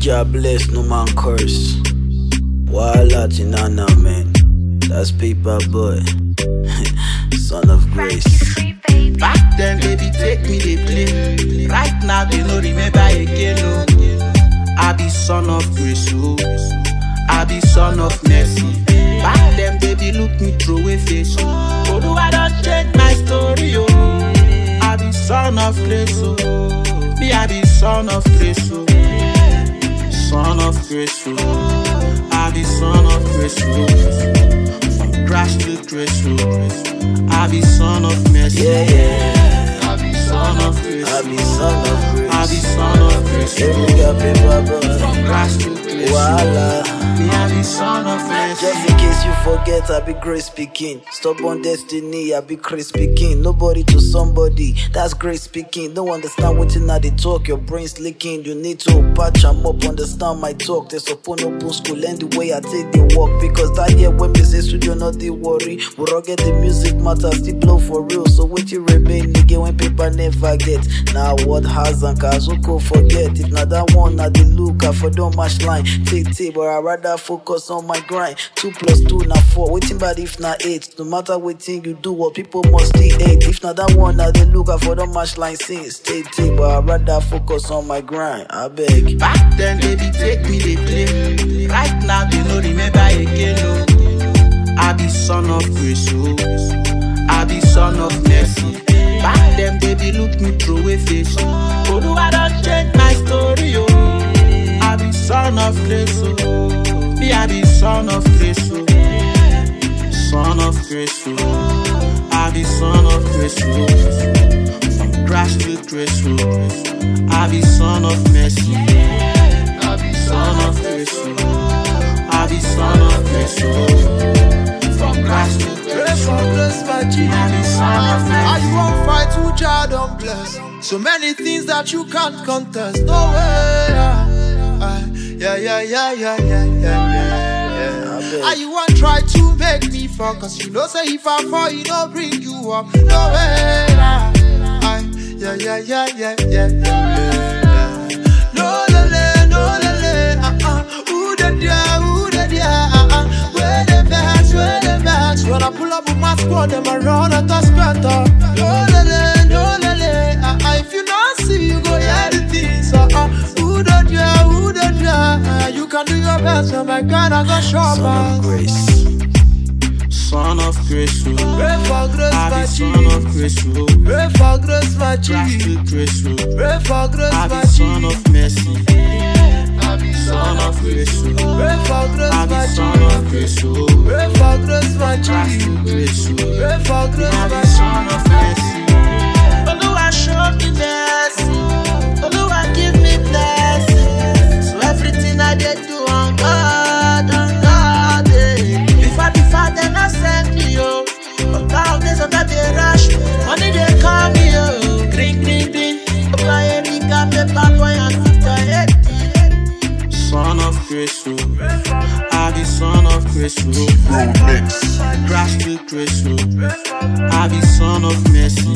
Jah bless, no man curse. Walla Tinana, man. That's Paper Boy. Son of Grace. Back then, baby, take me, they play. Right now, they no remember again, no. I be son of Grace, oh. I be son of mercy. Back then, baby, look me through a face, oh. Oh, do I don't change my story, oh. I be son of Grace, oh. Me, I be son of Grace, oh. Son of Grace, oh. I be son of Grace, oh. From grass to grace, oh. I be son of mercy. Yeah, yeah. I be son of grace. I be son of grace. I be son of grace. Yeah, we got Paper Boy. From grass to grace. Walla. Me, I be son of grace. Just in case you forget, I be Grace speaking. Stubborn destiny, I be Grace speaking. Nobody to somebody, that's Grace speaking. Don't understand what you now they talk, your brain's leaking. You need to patch them up, understand my talk. There's upon open school and the way I take the walk. Because that year when me say studio, not the worry. We rugged the music matter, still blow for real. So what you remain, nigga, when people never get. Now what has and cause who forget. If not that one, not the look, I for don't match line. Take, but I rather focus on my grind. 2 + 2 na 4. Waiting bad if not 8. No matter what thing you do, what people must stay 8. If not that one, now they look out for the match line since. Take, but I rather focus on my grind. I beg. Back then, baby, take me, they play. Right now, they no remember again, no. I be son of grace, oh. I be son of mercy. Back then, baby, look me through a face, oh. Oh, do I don't change my story, oh. I be son of grace, oh. Me, I be son of grace, oh. Son of grace, oh. I be son of grace, oh. From grass to grace, oh. I be son of mercy. I be son of grace, oh. I be son of grace, oh. From grass to grace, oh. I be son of mercy. How you won't fight who Jah don't bless? So many things that you can't contest. No way. How you want try to make me fall? Cause you know say if I fall, you don't bring you up. No way. No lele, no lele. Who the dia? Where the best? When I pull up with my squad, them I run at the scatter. No lele. If you not see, you go hear the things. Who the dia? You can do your best, oh my God, I got short. Son of Grace. Son of grace, oh. Pray for grace, I my be G. son of grace, oh. Pray for grace, my G. Grass to grace, oh. Pray for grace, I my be G. son of mercy. I be son of grace, oh. Pray for grace, I my be G. son of grace, oh. Pray for grace, my G. Grass to grace, oh. Pray for grace, I my be G. son of mercy. Oluwa show me mercy. Oluwa give me blessing. So everything I did do on God, If I be fat, then I send me, oh. But nowadays I'm not the rush. Money they call me, oh. Green. Apply Erika, Paper Boy, and Victor. Son of grace, oh. I be son of grace, oh. Grass to grace, oh. I be son of mercy.